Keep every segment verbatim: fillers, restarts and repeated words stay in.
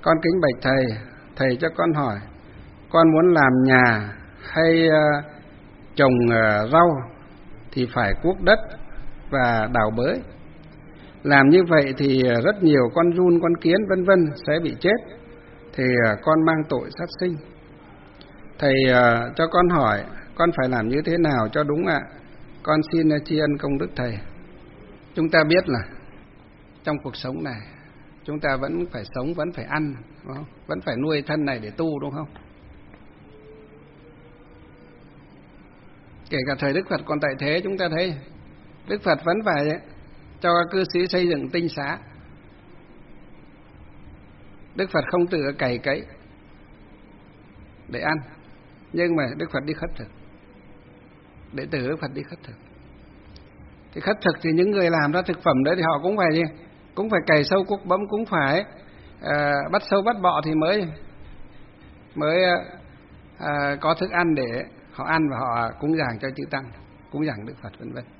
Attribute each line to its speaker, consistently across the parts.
Speaker 1: Con kính bạch thầy, thầy cho con hỏi, con muốn làm nhà hay uh, trồng uh, rau thì phải cuốc đất và đào bới. Làm như vậy thì rất nhiều con giun, con kiến vân vân sẽ bị chết, thì uh, con mang tội sát sinh. Thầy uh, cho con hỏi, con phải làm như thế nào cho đúng ạ? Con xin uh, tri ân công đức thầy. Chúng ta biết là trong cuộc sống này chúng ta vẫn phải sống, vẫn phải ăn, đúng không? Vẫn phải nuôi thân này để tu, đúng không? Kể cả thời Đức Phật còn tại thế, chúng ta thấy Đức Phật vẫn phải cho các cư sĩ xây dựng tinh xá. Đức Phật không tự cày cấy để ăn, nhưng mà Đức Phật đi khất thực, đệ tử Đức Phật đi khất thực. Thì khất thực thì những người làm ra thực phẩm đấy thì họ cũng phải gì? Cũng phải cày sâu cuốc bấm, cũng phải à, bắt sâu bắt bọ thì mới mới à, có thức ăn để họ ăn và họ cúng dường cho chư tăng, cúng dường Đức Phật vân vân.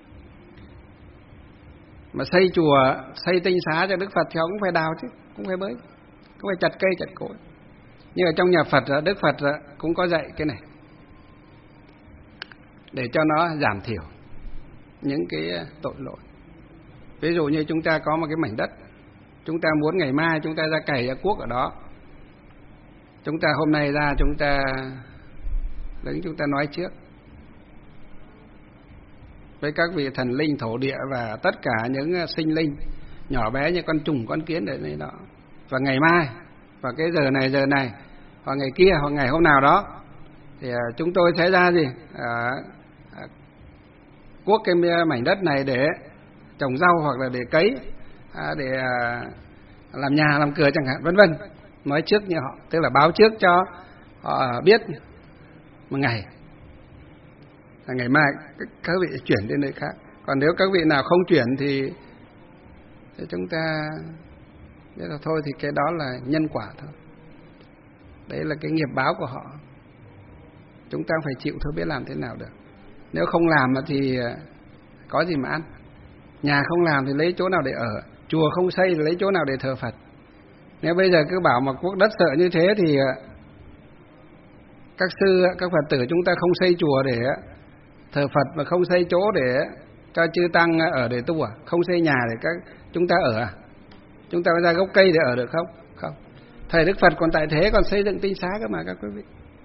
Speaker 1: Mà xây chùa, xây tinh xá cho Đức Phật thì họ cũng phải đào chứ, cũng phải bới, cũng phải chặt cây chặt cối. Nhưng ở trong nhà Phật, Đức Phật cũng có dạy cái này để cho nó giảm thiểu những cái tội lỗi. Ví dụ như chúng ta có một cái mảnh đất, chúng ta muốn ngày mai chúng ta ra cày ra cuốc ở đó, chúng ta hôm nay ra chúng ta đứng chúng ta nói trước với các vị thần linh thổ địa và tất cả những sinh linh nhỏ bé như con trùng con kiến để đây đó, và ngày mai và cái giờ này giờ này hoặc ngày kia hoặc ngày hôm nào đó thì chúng tôi sẽ ra gì à, à, cuốc cái mảnh đất này để trồng rau hoặc là để cấy, à, để à, làm nhà làm cửa chẳng hạn vân vân, nói trước như họ, tức là báo trước cho họ biết một ngày, là ngày mai các vị chuyển đến nơi khác. Còn nếu các vị nào không chuyển thì, thì chúng ta biết là thôi, thì cái đó là nhân quả thôi, đấy là cái nghiệp báo của họ, chúng ta phải chịu thôi, biết làm thế nào được. Nếu không làm thì có gì mà ăn, nhà không làm thì lấy chỗ nào để ở, chùa không xây thì lấy chỗ nào để thờ Phật. Nếu bây giờ cứ bảo mà cuốc đất sợ như thế thì các sư, các Phật tử chúng ta không xây chùa để thờ Phật mà không xây chỗ để cho chư tăng ở để tu à? Không xây nhà để các chúng ta ở à? Chúng ta ra gốc cây để ở được không? Không. Thầy Đức Phật còn tại thế còn xây dựng tinh xá cơ mà các quý vị.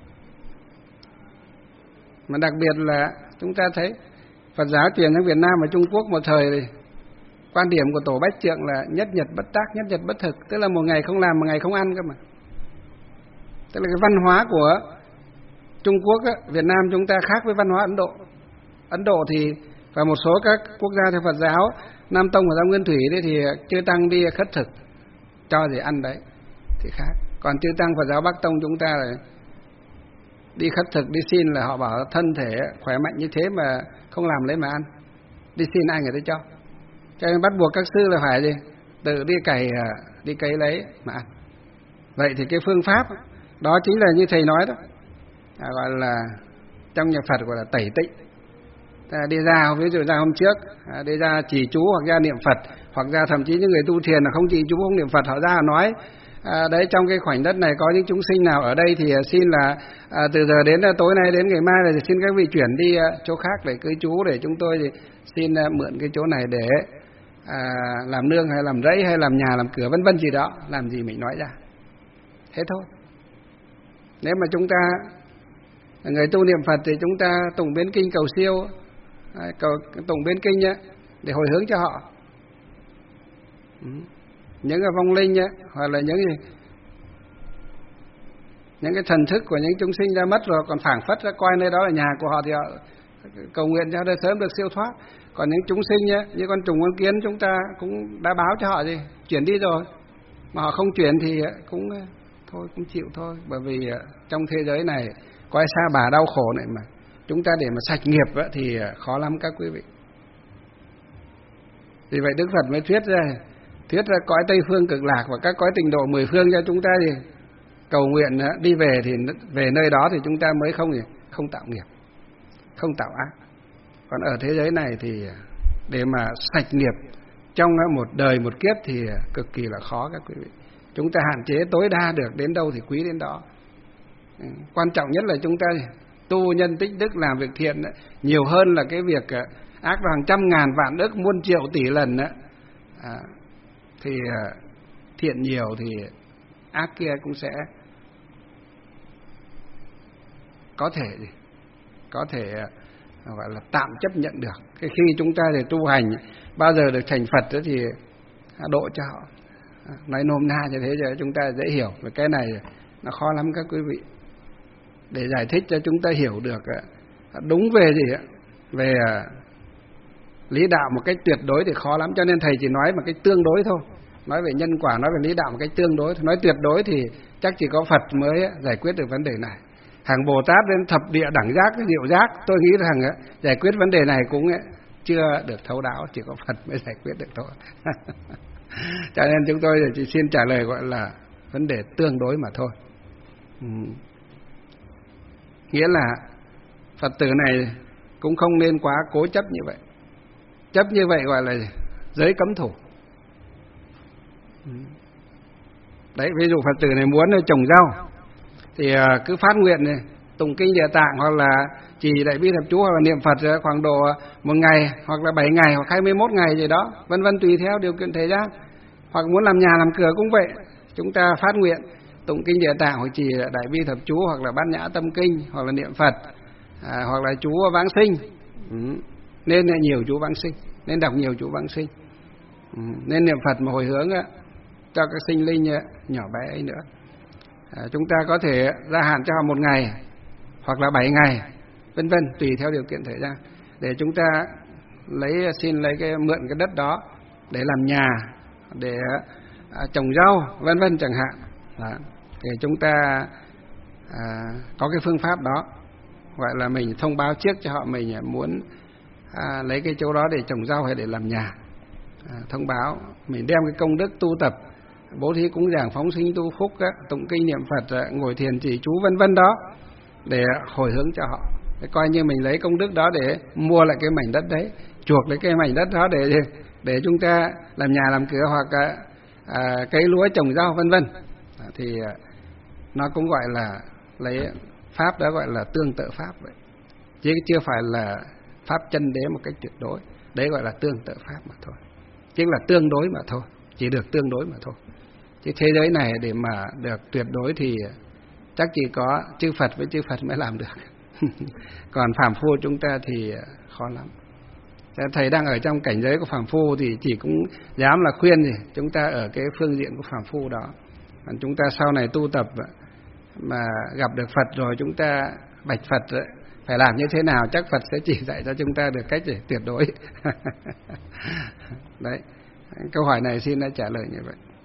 Speaker 1: Mà đặc biệt là chúng ta thấy Phật giáo truyền sang Việt Nam và Trung Quốc một thời thì quan điểm của Tổ Bách Trượng là nhất nhật bất tác, nhất nhật bất thực, tức là một ngày không làm, một ngày không ăn cơ mà. Tức là cái văn hóa của Trung Quốc á, Việt Nam chúng ta khác với văn hóa Ấn Độ. Ấn Độ thì và một số các quốc gia theo Phật giáo, Nam Tông và Giáo Nguyên Thủy đấy thì chư tăng đi khất thực cho gì ăn đấy thì khác. Còn chư tăng Phật giáo Bắc Tông chúng ta là đi khất thực, đi xin là họ bảo thân thể khỏe mạnh như thế mà không làm lấy mà ăn, đi xin ai người ta cho. Cho nên bắt buộc các sư là phải gì? Tự đi cày, đi cấy lấy mà ăn. Vậy thì cái phương pháp đó chính là như thầy nói đó, à, gọi là trong nhà Phật gọi là tẩy tịnh. Ta đi ra, ví dụ ra hôm trước, à, đi ra trì chú hoặc ra niệm Phật, hoặc ra thậm chí những người tu thiền là không trì chú không niệm Phật, họ ra nói à, đấy trong cái khoảnh đất này có những chúng sinh nào ở đây thì xin là à, từ giờ đến tối nay đến ngày mai là xin các vị chuyển đi à, chỗ khác để cư trú, để chúng tôi thì xin à, mượn cái chỗ này để à, làm nương hay làm rẫy hay làm nhà làm cửa vân vân gì đó, làm gì mình nói ra thế thôi. Nếu mà chúng ta người tu niệm Phật thì chúng ta tụng biến kinh cầu siêu, à, cầu tụng biến kinh ấy, để hồi hướng cho họ. Ừ. Những cái vong linh ấy, hoặc là những những cái thần thức của những chúng sinh đã mất rồi còn phảng phất ra coi nơi đó là nhà của họ thì họ cầu nguyện cho đời sớm được siêu thoát. Còn những chúng sinh ấy, như con trùng con kiến chúng ta cũng đã báo cho họ gì chuyển đi rồi, mà họ không chuyển thì cũng thôi cũng chịu thôi, bởi vì trong thế giới này có ai xa bà đau khổ này mà chúng ta để mà sạch nghiệp ấy, thì khó lắm các quý vị. Vì vậy Đức Phật mới thuyết ra thuyết ra cõi Tây Phương Cực Lạc và các cõi tịnh độ mười phương cho chúng ta thì cầu nguyện đi về, thì về nơi đó thì chúng ta mới không gì không tạo nghiệp, không tạo ác. Còn ở thế giới này thì để mà sạch nghiệp trong một đời một kiếp thì cực kỳ là khó các quý vị. chúng ta hạn chế tối đa được đến đâu thì quý đến đó. Quan trọng nhất là chúng ta tu nhân tích đức làm việc thiện đó, nhiều hơn là cái việc ác vào hàng trăm ngàn vạn ức muôn triệu tỷ lần đó. À, thì thiện nhiều thì ác kia cũng sẽ có thể gì có thể gọi là tạm chấp nhận được. Cái khi chúng ta để tu hành bao giờ được thành Phật đó thì độ cho họ. Nói nôm na như thế cho chúng ta dễ hiểu. Và cái này nó khó lắm các quý vị. Để giải thích cho chúng ta hiểu được đúng về gì về lý đạo một cách tuyệt đối thì khó lắm. Cho nên thầy chỉ nói một cách tương đối thôi. Nói về nhân quả, nói về lý đạo một cách tương đối. Nói tuyệt đối thì chắc chỉ có Phật mới giải quyết được vấn đề này. Hàng Bồ Tát đến thập địa đẳng giác, diệu giác, tôi nghĩ rằng giải quyết vấn đề này cũng chưa được thấu đáo, chỉ có Phật mới giải quyết được thôi. Cho nên chúng tôi chỉ xin trả lời gọi là vấn đề tương đối mà thôi. Ừ. Nghĩa là Phật tử này cũng không nên quá cố chấp như vậy. Chấp như vậy gọi là giới cấm thủ. Đấy, ví dụ Phật tử này muốn trồng rau thì cứ phát nguyện này, tụng kinh Địa Tạng hoặc là trì Đại Bi Thập Chú hoặc là niệm Phật khoảng độ một ngày hoặc là bảy ngày hoặc hai mươi mốt ngày gì đó, vân vân tùy theo điều kiện thời gian. Hoặc muốn làm nhà làm cửa cũng vậy, chúng ta phát nguyện tụng kinh Địa Tạng hoặc trì Đại Bi Thập Chú hoặc là Bát Nhã Tâm Kinh hoặc là niệm Phật à, hoặc là chú vãng sinh. Ừ. Nên nhiều chú vãng sinh, nên đọc nhiều chú vãng sinh. Ừ. Nên niệm Phật mà hồi hướng á, cho các sinh linh nhỏ bé ấy nữa. À, chúng ta có thể gia hạn cho họ một ngày hoặc là bảy ngày, vân vân tùy theo điều kiện thời gian, để chúng ta lấy xin lấy cái mượn cái đất đó để làm nhà, để à, trồng rau, vân vân chẳng hạn. Đó. Thì chúng ta à, có cái phương pháp đó, gọi là mình thông báo trước cho họ mình muốn à, lấy cái chỗ đó để trồng rau hay để làm nhà. À, thông báo mình đem cái công đức tu tập, bố thí cúng dường, phóng sinh tu phúc á, tụng kinh niệm Phật, ngồi thiền trì chú vân vân đó để hồi hướng cho họ. Để coi như mình lấy công đức đó để mua lại cái mảnh đất đấy, chuộc lấy cái mảnh đất đó để để chúng ta làm nhà làm cửa hoặc à, cây lúa trồng rau vân vân. À, thì à, nó cũng gọi là lấy pháp đó gọi là tương tự pháp vậy, chứ chưa phải là pháp chân đế một cách tuyệt đối. Đấy gọi là tương tự pháp mà thôi, chứ là tương đối mà thôi, chỉ được tương đối mà thôi. Chứ thế giới này để mà được tuyệt đối thì chắc chỉ có chư Phật với chư Phật mới làm được. Còn phàm phu chúng ta thì khó lắm. Thầy đang ở trong cảnh giới của phàm phu thì chỉ cũng dám là khuyên gì chúng ta ở cái phương diện của phàm phu đó. Còn chúng ta sau này tu tập mà gặp được Phật rồi, chúng ta bạch Phật phải làm như thế nào, chắc Phật sẽ chỉ dạy cho chúng ta được cách để tuyệt đối. Đấy, câu hỏi này xin đã trả lời như vậy.